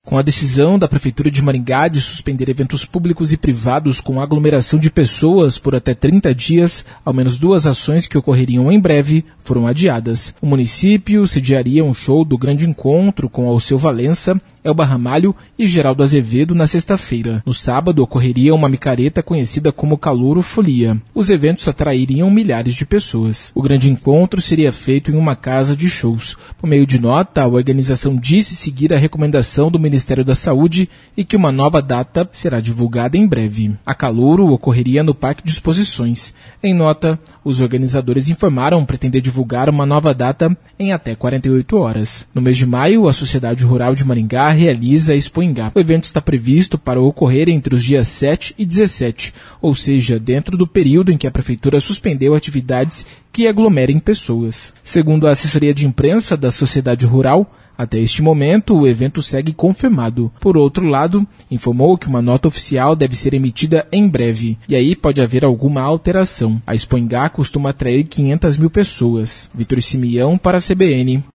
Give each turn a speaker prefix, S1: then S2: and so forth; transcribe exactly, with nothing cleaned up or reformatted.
S1: Com a decisão da Prefeitura de Maringá de suspender eventos públicos e privados com aglomeração de pessoas por até trinta dias, ao menos duas ações que ocorreriam em breve foram adiadas. O município sediaria um show do Grande Encontro com Alceu Valença, Elba Ramalho e Geraldo Azevedo na sexta-feira. No sábado, ocorreria uma micareta conhecida como Calouro Folia. Os eventos atrairiam milhares de pessoas. O Grande Encontro seria feito em uma casa de shows. Por meio de nota, a organização disse seguir a recomendação do Ministério da Saúde e que uma nova data será divulgada em breve. A Calouro ocorreria no Parque de Exposições. Em nota, os organizadores informaram pretender divulgar uma nova data em até quarenta e oito horas. No mês de maio, a Sociedade Rural de Maringá realiza a Expo Ingá. O evento está previsto para ocorrer entre os dias sete e dezessete, ou seja, dentro do período em que a Prefeitura suspendeu atividades que aglomerem pessoas. Segundo a assessoria de imprensa da Sociedade Rural, até este momento, o evento segue confirmado. Por outro lado, informou que uma nota oficial deve ser emitida em breve, e aí pode haver alguma alteração. A Expo Ingá costuma atrair quinhentas mil pessoas. Vitor Simeão para a C B N.